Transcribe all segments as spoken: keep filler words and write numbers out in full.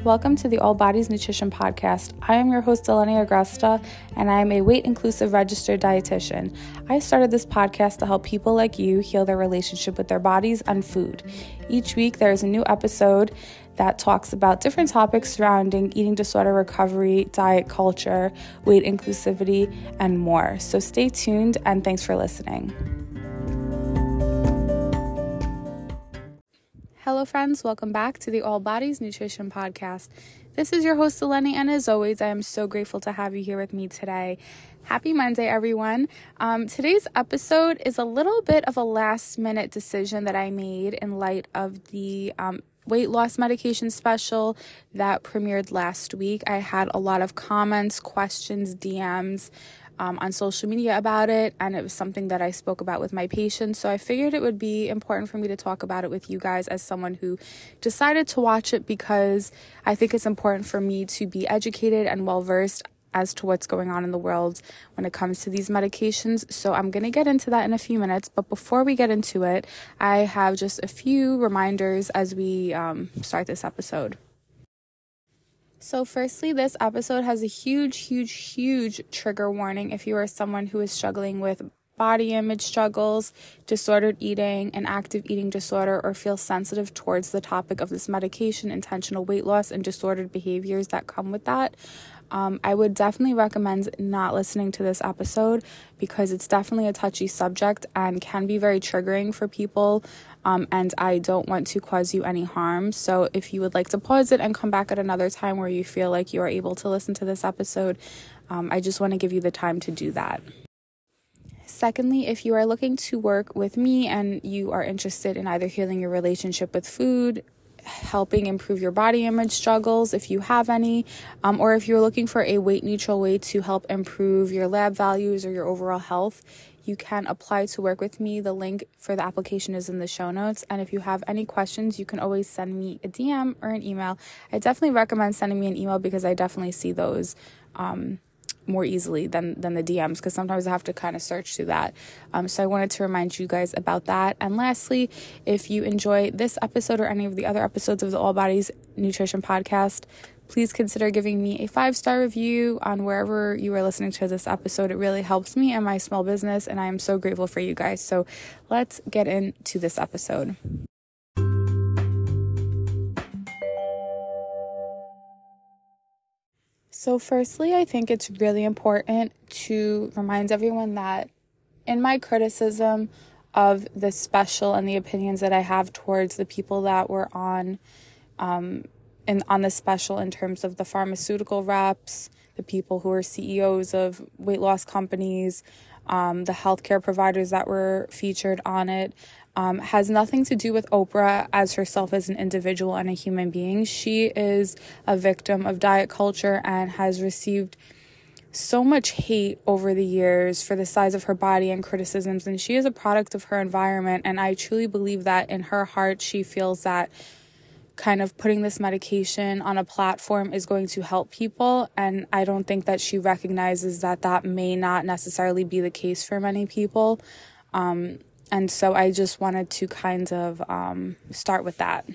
Welcome to the All Bodies Nutrition Podcast. I am your host, Delaney Agresta, and I am a weight-inclusive registered dietitian. I started this podcast to help people like you heal their relationship with their bodies and food. Each week, there is a new episode that talks about different topics surrounding eating disorder recovery, diet culture, weight inclusivity, and more. So stay tuned, and thanks for listening. Hello friends, welcome back to the All Bodies Nutrition Podcast. This is your host, Delaney, and as always, I am so grateful to have you here with me today. Happy Monday, everyone. Um, today's episode is a little bit of a last minute decision that I made in light of the um, weight loss medication special that premiered last week. I had a lot of comments, questions, D Ms, Um, on social media about it, and it was something that I spoke about with my patients, so I figured it would be important for me to talk about it with you guys as someone who decided to watch it, because I think it's important for me to be educated and well-versed as to what's going on in the world when it comes to these medications. So I'm going to get into that in a few minutes, but before we get into it, I have just a few reminders as we um, start this episode. So firstly, this episode has a huge, huge, huge trigger warning if you are someone who is struggling with body image struggles, disordered eating, an active eating disorder, or feel sensitive towards the topic of this medication, intentional weight loss, and disordered behaviors that come with that. Um, I would definitely recommend not listening to this episode because it's definitely a touchy subject and can be very triggering for people. Um, and I don't want to cause you any harm. So if you would like to pause it and come back at another time where you feel like you are able to listen to this episode, um, I just want to give you the time to do that. Secondly, if you are looking to work with me and you are interested in either healing your relationship with food, helping improve your body image struggles if you have any, um, or if you're looking for a weight neutral way to help improve your lab values or your overall health, you can apply to work with me. The link for the application is in the show notes. And if you have any questions, you can always send me a D M or an email. I definitely recommend sending me an email because I definitely see those um, more easily than, than the D Ms, because sometimes I have to kind of search through that. Um, so I wanted to remind you guys about that. And lastly, if you enjoy this episode or any of the other episodes of the All Bodies Nutrition Podcast, please consider giving me a five-star review on wherever you are listening to this episode. It really helps me and my small business, and I am so grateful for you guys. So let's get into this episode. So firstly, I think it's really important to remind everyone that in my criticism of the special and the opinions that I have towards the people that were on um, in, on the special in terms of the pharmaceutical reps, the people who are C E Os of weight loss companies, um, the healthcare providers that were featured on it, um, has nothing to do with Oprah as herself as an individual and a human being. She is a victim of diet culture and has received so much hate over the years for the size of her body and criticisms, and she is a product of her environment. And I truly believe that in her heart, she feels that kind of putting this medication on a platform is going to help people. And I don't think that she recognizes that that may not necessarily be the case for many people. Um, and so I just wanted to kind of um, start with that.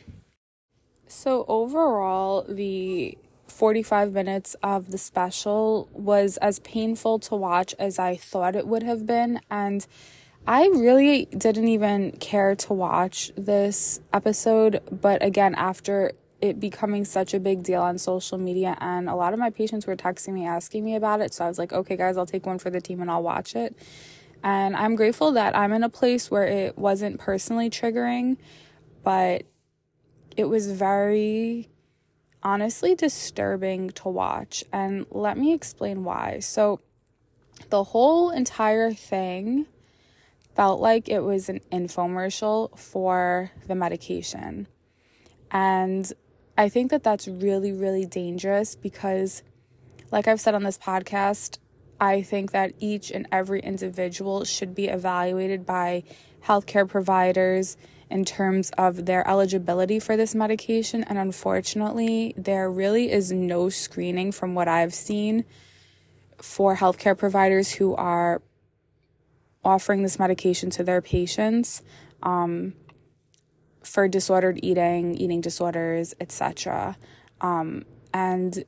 So overall, the forty-five minutes of the special was as painful to watch as I thought it would have been. And I really didn't even care to watch this episode, but again, after it becoming such a big deal on social media, and a lot of my patients were texting me asking me about it, so I was like, okay guys, I'll take one for the team and I'll watch it. And I'm grateful that I'm in a place where it wasn't personally triggering, but it was very honestly disturbing to watch. And let me explain why. So the whole entire thing felt like it was an infomercial for the medication. And I think that that's really, really dangerous because, like I've said on this podcast, I think that each and every individual should be evaluated by healthcare providers in terms of their eligibility for this medication. And unfortunately, there really is no screening from what I've seen for healthcare providers who are offering this medication to their patients um, for disordered eating, eating disorders, et cetera. Um, and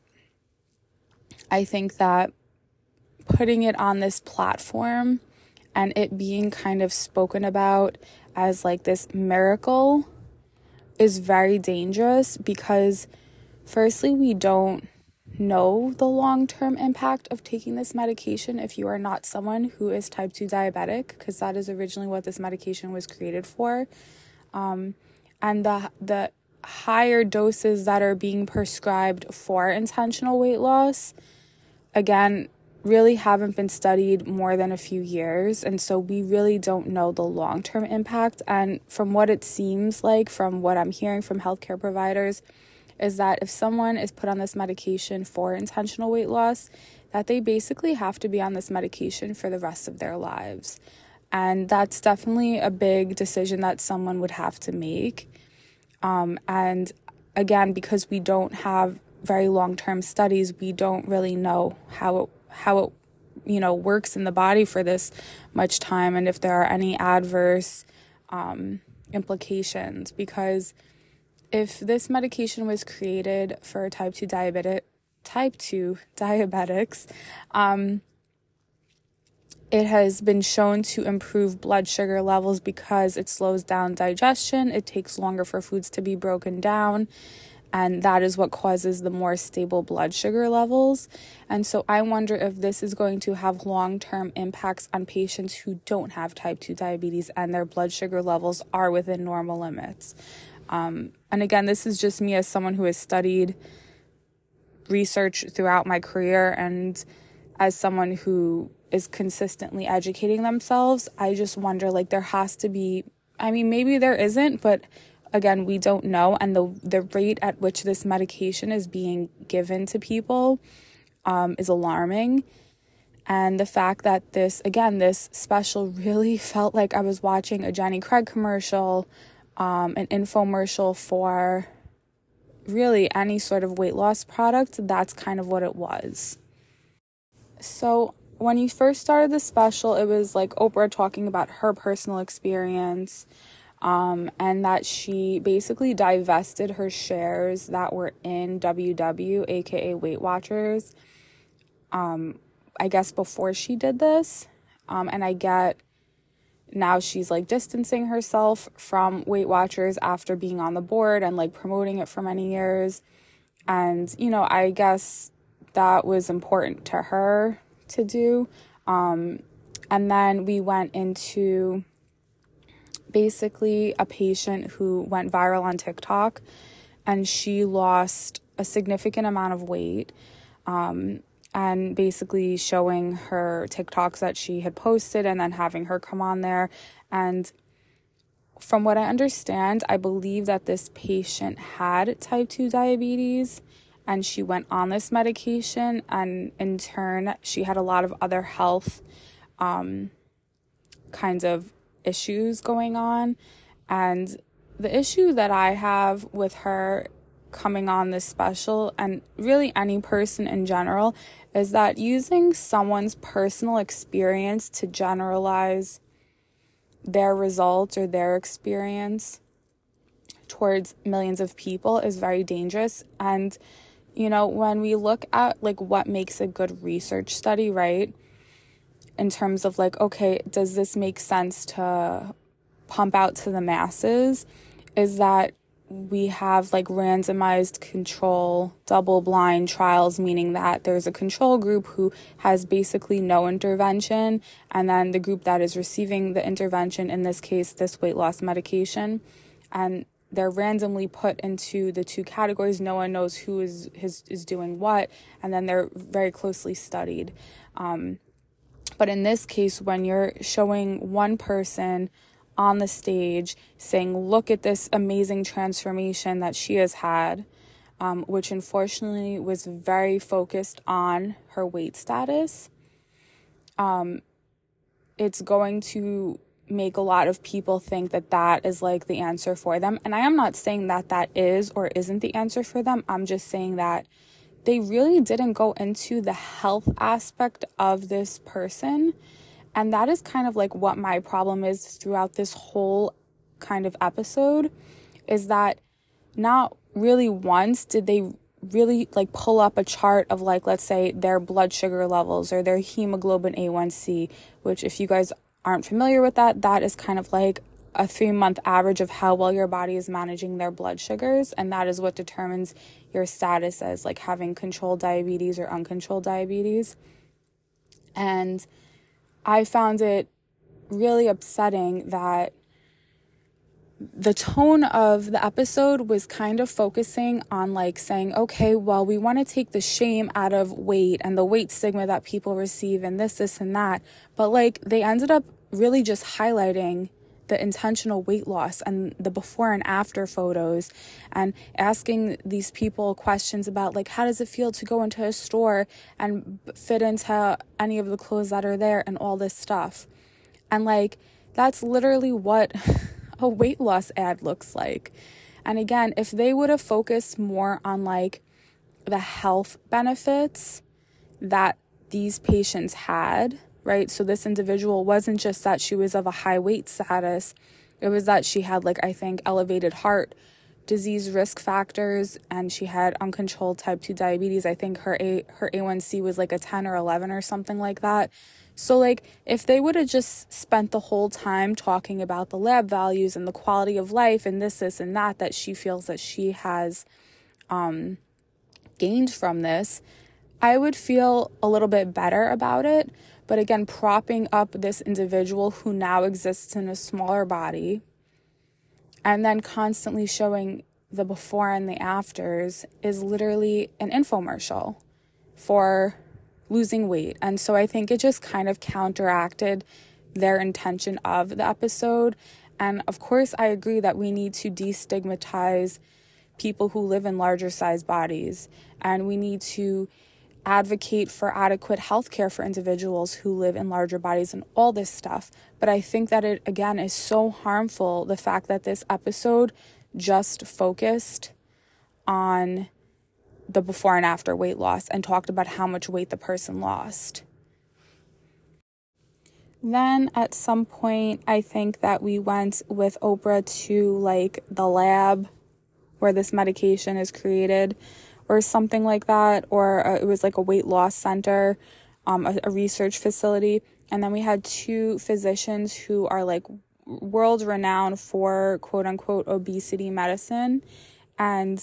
I think that putting it on this platform and it being kind of spoken about as like this miracle is very dangerous, because firstly, we don't know the long-term impact of taking this medication if you are not someone who is type two diabetic, because that is originally what this medication was created for. Um, and the the higher doses that are being prescribed for intentional weight loss, again, really haven't been studied more than a few years. And so we really don't know the long-term impact. And from what it seems like, from what I'm hearing from healthcare providers, is that if someone is put on this medication for intentional weight loss, that they basically have to be on this medication for the rest of their lives. And that's definitely a big decision that someone would have to make. Um, and again, because we don't have very long-term studies, we don't really know how it, how it, you know, works in the body for this much time, and if there are any adverse um, implications. Because if this medication was created for type two diabetic, type two diabetics, um, it has been shown to improve blood sugar levels because it slows down digestion. It takes longer for foods to be broken down, and that is what causes the more stable blood sugar levels. And so I wonder if this is going to have long-term impacts on patients who don't have type two diabetes and their blood sugar levels are within normal limits. Um, and again, this is just me as someone who has studied research throughout my career, and as someone who is consistently educating themselves. I just wonder, like, there has to be, I mean, maybe there isn't, but again, we don't know. And the the rate at which this medication is being given to people um, is alarming. And the fact that this, again, this special really felt like I was watching a Jenny Craig commercial, um, an infomercial for really any sort of weight loss product. That's kind of what it was. So when you first started the special, it was like Oprah talking about her personal experience, um, and that she basically divested her shares that were in W W, aka Weight Watchers, um, I guess before she did this. Um, and I get now she's like distancing herself from Weight Watchers after being on the board and like promoting it for many years. And, you know, I guess that was important to her to do. Um, and then we went into basically a patient who went viral on TikTok, and she lost a significant amount of weight, um, and basically showing her TikToks that she had posted and then having her come on there. And from what I understand, I believe that this patient had type two diabetes, and she went on this medication, and in turn, she had a lot of other health um, kinds of issues going on. And the issue that I have with her coming on this special, and really any person in general, is that using someone's personal experience to generalize their results or their experience towards millions of people is very dangerous. And you know, when we look at like what makes a good research study, right, in terms of like, okay, does this make sense to pump out to the masses, is that we have like randomized control double-blind trials, meaning that there's a control group who has basically no intervention, and then the group that is receiving the intervention, in this case this weight loss medication, and they're randomly put into the two categories. No one knows who is is, is doing what, and then they're very closely studied. Um, but in this case, when you're showing one person on the stage saying, look at this amazing transformation that she has had, um, which unfortunately was very focused on her weight status, um, it's going to make a lot of people think that that is like the answer for them. And I am not saying that that is or isn't the answer for them. I'm just saying that they really didn't go into the health aspect of this person. And that is kind of like what my problem is throughout this whole kind of episode, is that not really once did they really like pull up a chart of like, let's say their blood sugar levels or their hemoglobin A one C, which if you guys aren't familiar with that, that is kind of like a three month average of how well your body is managing their blood sugars. And that is what determines your status as like having controlled diabetes or uncontrolled diabetes. And I found it really upsetting that the tone of the episode was kind of focusing on like saying, okay, well, we want to take the shame out of weight and the weight stigma that people receive and this, this, and that. But like they ended up really just highlighting the intentional weight loss and the before and after photos and asking these people questions about like, how does it feel to go into a store and fit into any of the clothes that are there and all this stuff. And like, that's literally what a weight loss ad looks like. And again, if they would have focused more on like the health benefits that these patients had, right? So this individual wasn't just that she was of a high weight status. It was that she had like, I think, elevated heart disease risk factors and she had uncontrolled type two diabetes. I think her A, her A one C was like a ten or eleven or something like that. So like if they would have just spent the whole time talking about the lab values and the quality of life and this, this, and that, that she feels that she has um, gained from this, I would feel a little bit better about it. But again, propping up this individual who now exists in a smaller body and then constantly showing the before and the afters is literally an infomercial for losing weight. And so I think it just kind of counteracted their intention of the episode. And of course, I agree that we need to destigmatize people who live in larger size bodies. And we need to advocate for adequate health care for individuals who live in larger bodies and all this stuff. But I think that it, again, is so harmful, the fact that this episode just focused on the before and after weight loss and talked about how much weight the person lost. Then at some point, I think that we went with Oprah to like the lab where this medication is created or something like that. Or uh, it was like a weight loss center, um, a, a research facility. And then we had two physicians who are like world renowned for quote unquote obesity medicine. And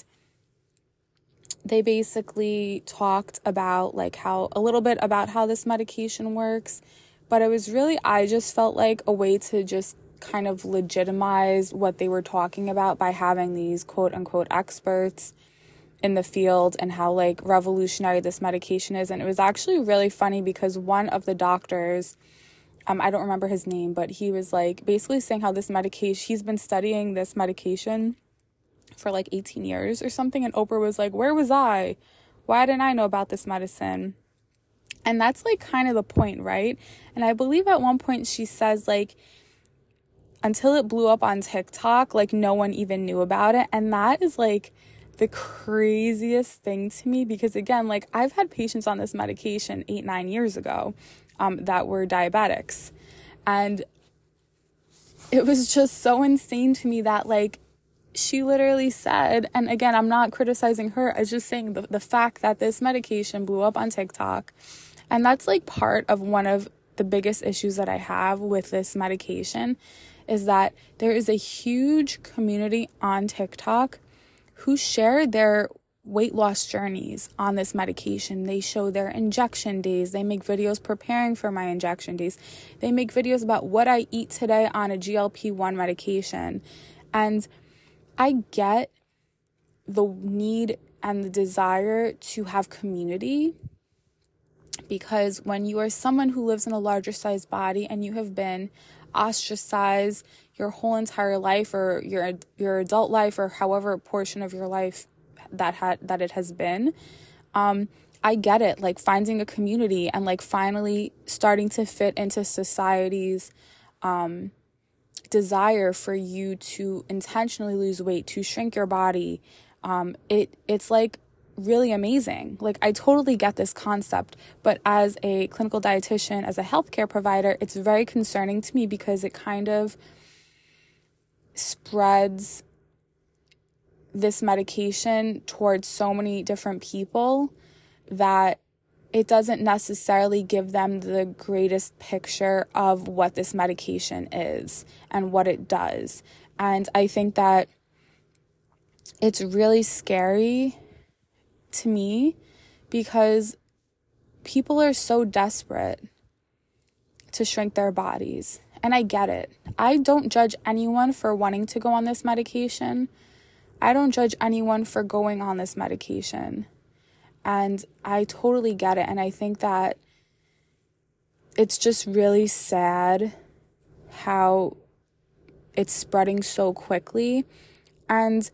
they basically talked about like how a little bit about how this medication works, but it was really, I just felt like a way to just kind of legitimize what they were talking about by having these quote unquote experts in the field and how like revolutionary this medication is. And it was actually really funny because one of the doctors, um, I don't remember his name, but he was like basically saying how this medication, he's been studying this medication for like eighteen years or something. And Oprah was like, where was I? Why didn't I know about this medicine? And that's like kind of the point, right? And I believe at one point she says like, until it blew up on TikTok, like no one even knew about it. And that is like the craziest thing to me because again, like I've had patients on this medication eight, nine years ago um, that were diabetics. And it was just so insane to me that like, she literally said, and again, I'm not criticizing her, I'm just saying the, the fact that this medication blew up on TikTok. And that's like part of one of the biggest issues that I have with this medication is that there is a huge community on TikTok who share their weight loss journeys on this medication. They show their injection days. They make videos preparing for my injection days. They make videos about what I eat today on a G L P one medication. And I get the need and the desire to have community because when you are someone who lives in a larger size body and you have been ostracized your whole entire life or your your adult life or however portion of your life that had that it has been, um, I get it. Like finding a community and like finally starting to fit into society's um desire for you to intentionally lose weight, to shrink your body. Um, it it's like really amazing. Like I totally get this concept, but as a clinical dietitian, as a healthcare provider, it's very concerning to me because it kind of spreads this medication towards so many different people that it doesn't necessarily give them the greatest picture of what this medication is and what it does. And I think that it's really scary to me because people are so desperate to shrink their bodies. And I get it. I don't judge anyone for wanting to go on this medication. I don't judge anyone for going on this medication. And I totally get it. And I think that it's just really sad how it's spreading so quickly. And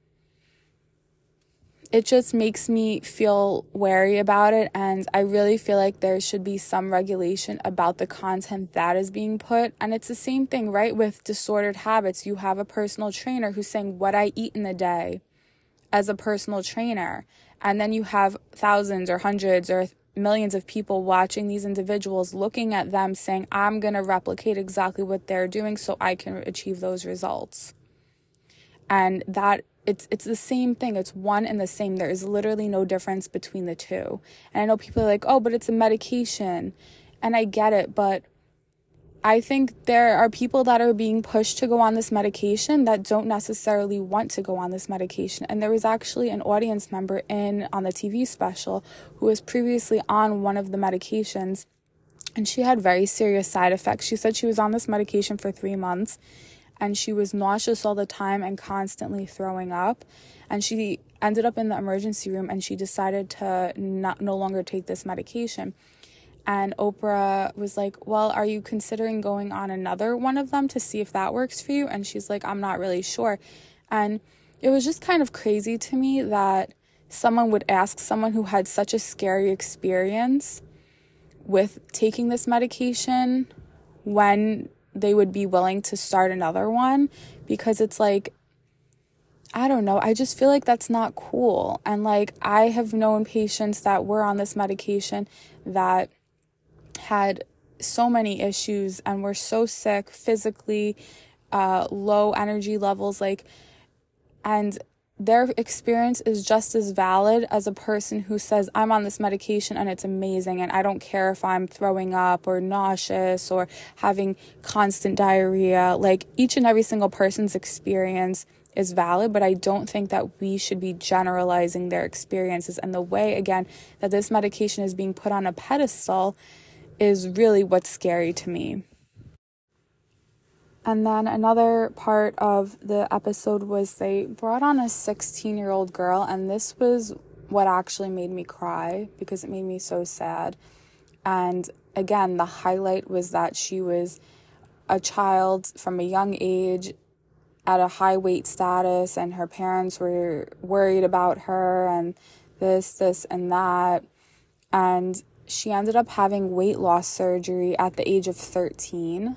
it just makes me feel wary about it. And I really feel like there should be some regulation about the content that is being put. And it's the same thing, right? With disordered habits, you have a personal trainer who's saying what I eat in the day as a personal trainer. And then you have thousands or hundreds or millions of people watching these individuals, looking at them saying, I'm going to replicate exactly what they're doing so I can achieve those results. And that It's it's the same thing. It's one and the same. There is literally no difference between the two. And I know people are like, oh, but it's a medication. And I get it. But I think there are people that are being pushed to go on this medication that don't necessarily want to go on this medication. And there was actually an audience member in on the T V special who was previously on one of the medications. And she had very serious side effects. She said she was on this medication for three months. And she was nauseous all the time and constantly throwing up. And she ended up in the emergency room and she decided to not no longer take this medication. And Oprah was like, well, are you considering going on another one of them to see if that works for you? And she's like, I'm not really sure. And it was just kind of crazy to me that someone would ask someone who had such a scary experience with taking this medication when they would be willing to start another one, because it's like, I don't know, I just feel like that's not cool. And like, I have known patients that were on this medication that had so many issues and were so sick physically, uh, low energy levels, like, and their experience is just as valid as a person who says, I'm on this medication and it's amazing and I don't care if I'm throwing up or nauseous or having constant diarrhea. Like, each and every single person's experience is valid, but I don't think that we should be generalizing their experiences. And the way, again, that this medication is being put on a pedestal is really what's scary to me. And then another part of the episode was they brought on a sixteen-year-old girl, and this was what actually made me cry because it made me so sad. And again, the highlight was that she was a child from a young age at a high weight status, and her parents were worried about her and this, this, and that. And she ended up having weight loss surgery at the age of thirteen.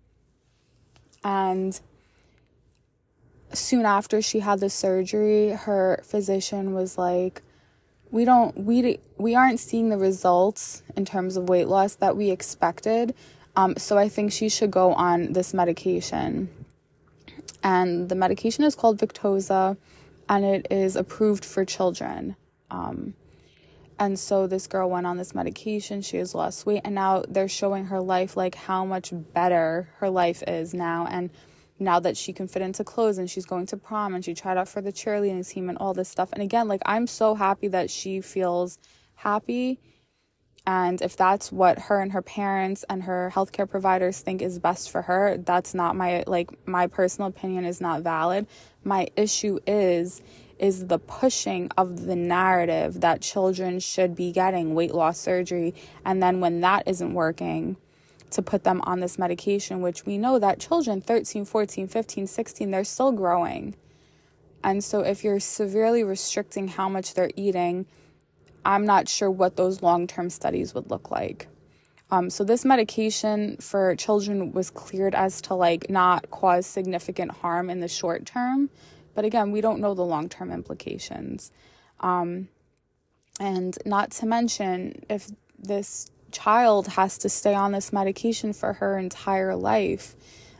And soon after she had the surgery, her physician was like, we don't, we, we aren't seeing the results in terms of weight loss that we expected. Um, so I think she should go on this medication. And the medication is called Victoza, and it is approved for children. Um, and so this girl went on this medication, she has lost weight, and now they're showing her life, like how much better her life is now. And now that she can fit into clothes and she's going to prom and she tried out for the cheerleading team and all this stuff. And again, like, I'm so happy that she feels happy. And if that's what her and her parents and her healthcare providers think is best for her, that's not my, like, my personal opinion is not valid. My issue is, is the pushing of the narrative that children should be getting weight loss surgery. And then when that isn't working, to put them on this medication, which we know that children, thirteen, fourteen, fifteen, sixteen, they're still growing. And so if you're severely restricting how much they're eating, I'm not sure what those long-term studies would look like. Um, so this medication for children was cleared as to like not cause significant harm in the short term. But again, we don't know the long-term implications. Um, and not to mention, if this child has to stay on this medication for her entire life,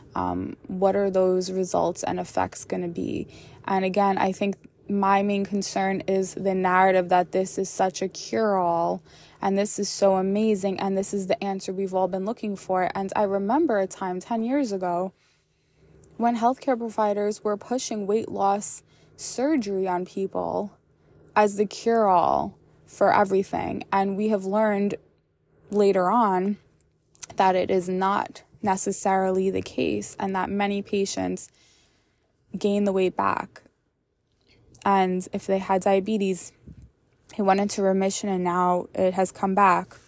Um, what are those results and effects going to be? And again, I think my main concern is the narrative that this is such a cure-all and this is so amazing and this is the answer we've all been looking for. And I remember a time ten years ago when healthcare providers were pushing weight loss surgery on people as the cure-all for everything. And we have learned later on that it is not necessarily the case and that many patients gain the weight back. And if they had diabetes, it went into remission and now it has come back.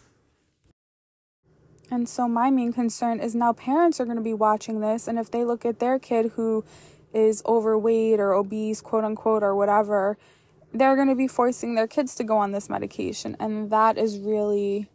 And so my main concern is now parents are going to be watching this, and if they look at their kid who is overweight or obese, quote unquote, or whatever, they're going to be forcing their kids to go on this medication. And that is really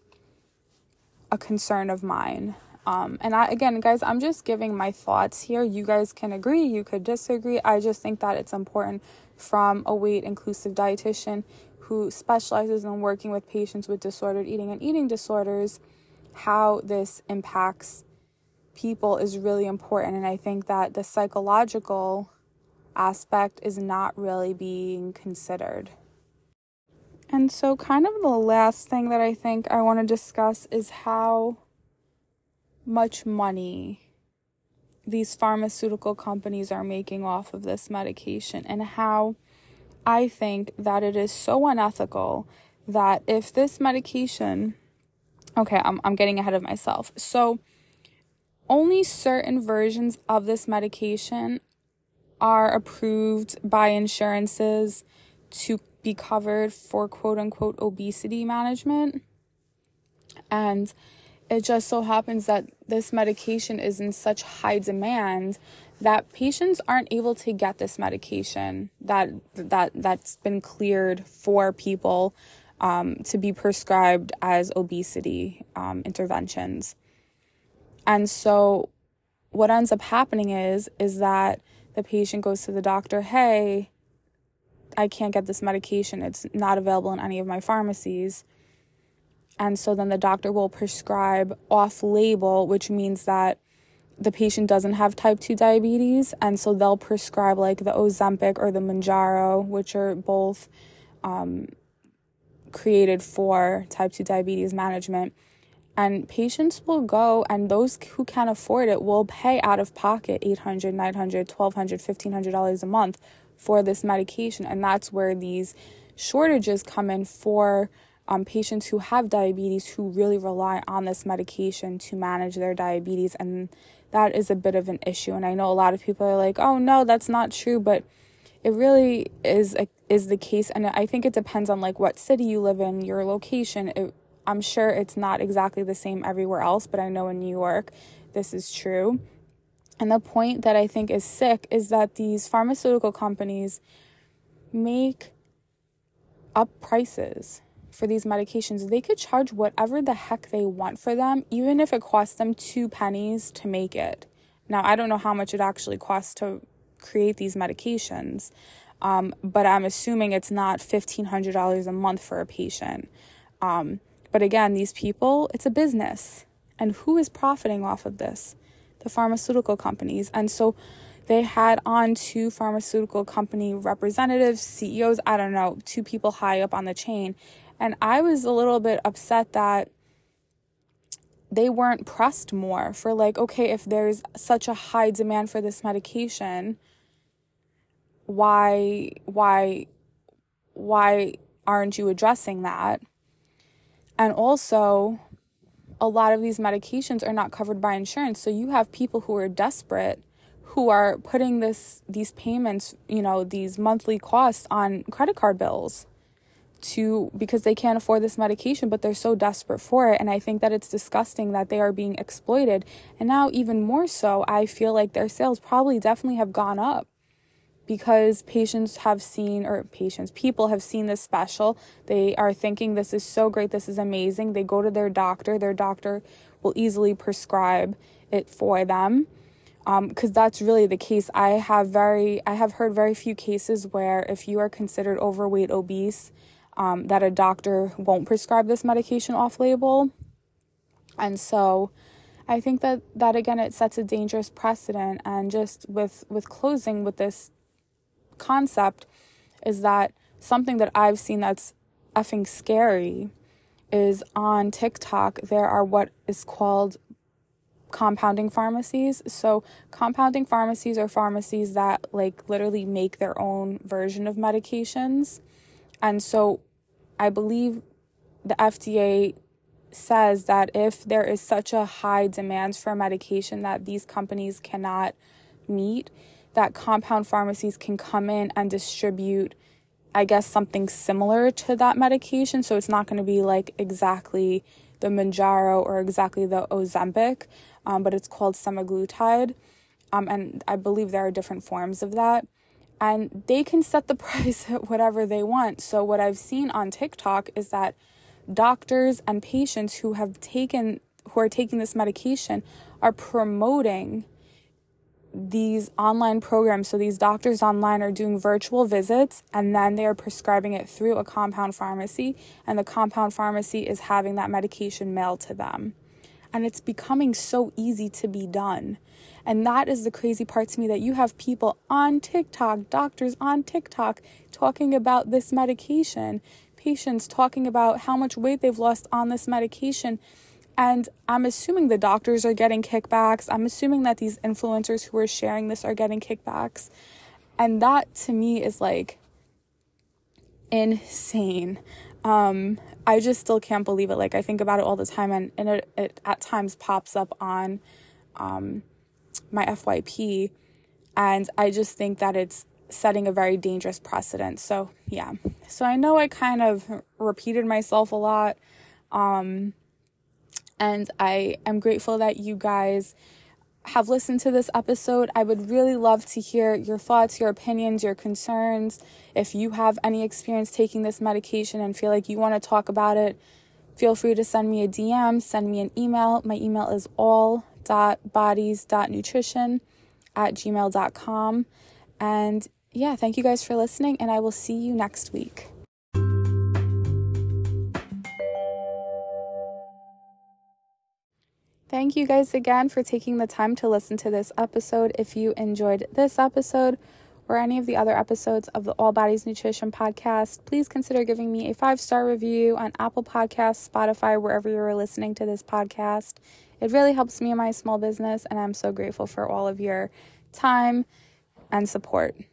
a concern of mine. Um, and I, again, guys, I'm just giving my thoughts here. You guys can agree, you could disagree. I just think that it's important from a weight-inclusive dietitian who specializes in working with patients with disordered eating and eating disorders, how this impacts people is really important. And I think that the psychological aspect is not really being considered. And so kind of the last thing that I think I want to discuss is how much money these pharmaceutical companies are making off of this medication, and how I think that it is so unethical that if this medication, okay, I'm I'm getting ahead of myself. So only certain versions of this medication are approved by insurances to be covered for quote unquote obesity management. And it just so happens that this medication is in such high demand that patients aren't able to get this medication that that that's been cleared for people um, to be prescribed as obesity um, interventions. And so what ends up happening is is that the patient goes to the doctor, hey, I can't get this medication. It's not available in any of my pharmacies. And so then the doctor will prescribe off-label, which means that the patient doesn't have type two diabetes. And so they'll prescribe like the Ozempic or the Mounjaro, which are both um, created for type two diabetes management. And patients will go, and those who can't afford it will pay out of pocket eight hundred dollars, nine hundred dollars, twelve hundred dollars, fifteen hundred dollars a month for this medication. And that's where these shortages come in for um, patients who have diabetes, who really rely on this medication to manage their diabetes. And that is a bit of an issue. And I know a lot of people are like, oh, no, that's not true. But it really is a, is the case. And I think it depends on like what city you live in, your location. It, I'm sure it's not exactly the same everywhere else, but I know in New York, this is true. And the point that I think is sick is that these pharmaceutical companies make up prices for these medications. They could charge whatever the heck they want for them, even if it costs them two pennies to make it. Now, I don't know how much it actually costs to create these medications, um, but I'm assuming it's not fifteen hundred dollars a month for a patient. Um, But again, these people, it's a business. And who is profiting off of this? The pharmaceutical companies. And so they had on two pharmaceutical company representatives, C E Os, I don't know, two people high up on the chain. And I was a little bit upset that they weren't pressed more for like, okay, if there's such a high demand for this medication, why, why, why aren't you addressing that? And also, a lot of these medications are not covered by insurance. So you have people who are desperate, who are putting this these payments, you know, these monthly costs on credit card bills to because they can't afford this medication, but they're so desperate for it. And I think that it's disgusting that they are being exploited. And now even more so, I feel like their sales probably definitely have gone up, because patients have seen, or patients, people have seen this special. They are thinking this is so great, this is amazing. They go to their doctor. Their doctor will easily prescribe it for them, because um, that's really the case. I have very, I have heard very few cases where if you are considered overweight, obese, um, that a doctor won't prescribe this medication off-label. And so I think that, that again, it sets a dangerous precedent. And just with, with closing with this concept is that something that I've seen that's effing scary is on TikTok, there are what is called compounding pharmacies. So compounding pharmacies are pharmacies that like literally make their own version of medications. And so I believe the F D A says that if there is such a high demand for medication that these companies cannot meet, that compound pharmacies can come in and distribute, I guess, something similar to that medication. So it's not going to be like exactly the Mounjaro or exactly the Ozempic, um, but it's called semaglutide. Um, and I believe there are different forms of that. And they can set the price at whatever they want. So what I've seen on TikTok is that doctors and patients who have taken, who are taking this medication are promoting these online programs. So these doctors online are doing virtual visits, and then they are prescribing it through a compound pharmacy, and the compound pharmacy is having that medication mailed to them. And it's becoming so easy to be done. And that is the crazy part to me, that you have people on TikTok, doctors on TikTok, talking about this medication, patients talking about how much weight they've lost on this medication. And I'm assuming the doctors are getting kickbacks. I'm assuming that these influencers who are sharing this are getting kickbacks. And that to me is like insane. Um, I just still can't believe it. Like, I think about it all the time, and, and it, it at times pops up on um, my F Y P. And I just think that it's setting a very dangerous precedent. So, yeah. So I know I kind of repeated myself a lot. Um, and I am grateful that you guys have listened to this episode. I would really love to hear your thoughts, your opinions, your concerns. If you have any experience taking this medication and feel like you want to talk about it, feel free to send me a D M, send me an email. My email is all dot bodies dot nutrition at gmail dot com. And yeah, thank you guys for listening, and I will see you next week. Thank you guys again for taking the time to listen to this episode. If you enjoyed this episode or any of the other episodes of the All Bodies Nutrition podcast, please consider giving me a five-star review on Apple Podcasts, Spotify, wherever you're listening to this podcast. It really helps me in my small business, and I'm so grateful for all of your time and support.